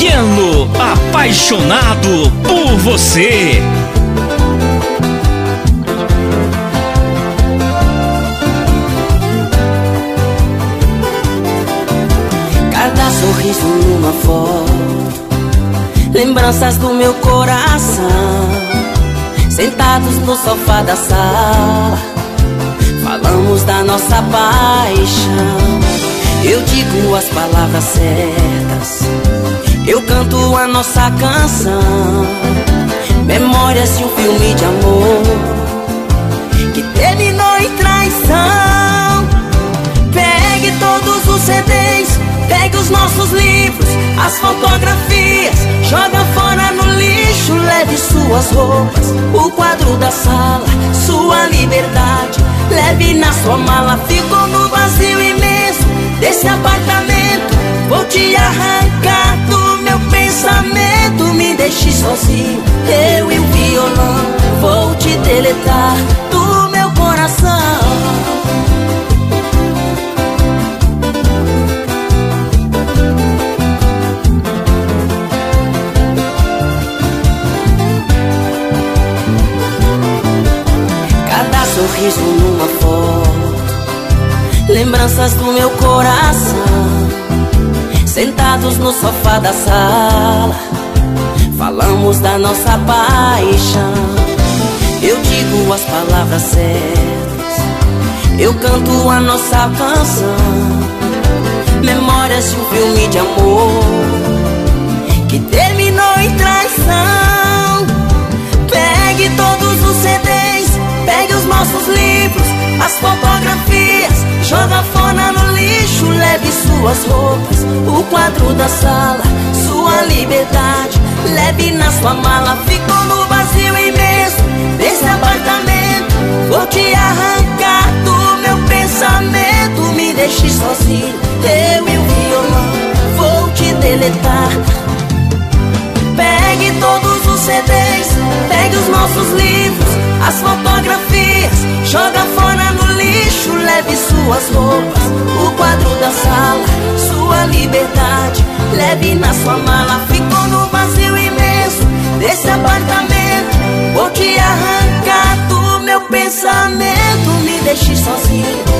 Luciano, apaixonado por você. Cada sorriso numa foto, lembranças do meu coração. Sentados no sofá da sala, falamos da nossa paixão. Eu digo as palavras certas, eu canto a nossa canção. Memórias de um filme de amor que terminou em traição. Pegue todos os CDs, pegue os nossos livros, as fotografias, joga fora no lixo. Leve suas roupas, o quadro da sala, sua liberdade, leve na sua mala. Ficou no vazio imenso desse apartamento. Vou te arrancar do meu pensamento. Me deixe sozinho, eu e o violão. Vou te deletar do meu coração. Sorriso numa foto, lembranças do meu coração. Sentados no sofá da sala, falamos da nossa paixão. Eu digo as palavras certas, eu canto a nossa canção. Memórias de um filme de amor que terminou em traição. Pegue todos os CDs, pegue os nossos livros, as fotografias, joga fora no lixo. Leve suas roupas, o quadro da sala, sua liberdade, leve na sua mala. Ficou no vazio imenso desse apartamento. Vou te arrancar do meu pensamento. Me deixe sozinho, eu e o violão. Vou te deletar. Pegue todos os CDs, pegue os nossos livros, as fotografias, joga fora no lixo. Leve suas roupas, o quadro da sala, sua liberdade, leve na sua mala. Ficou no vazio imenso desse apartamento. Vou te arrancar do meu pensamento. Me deixe sozinho,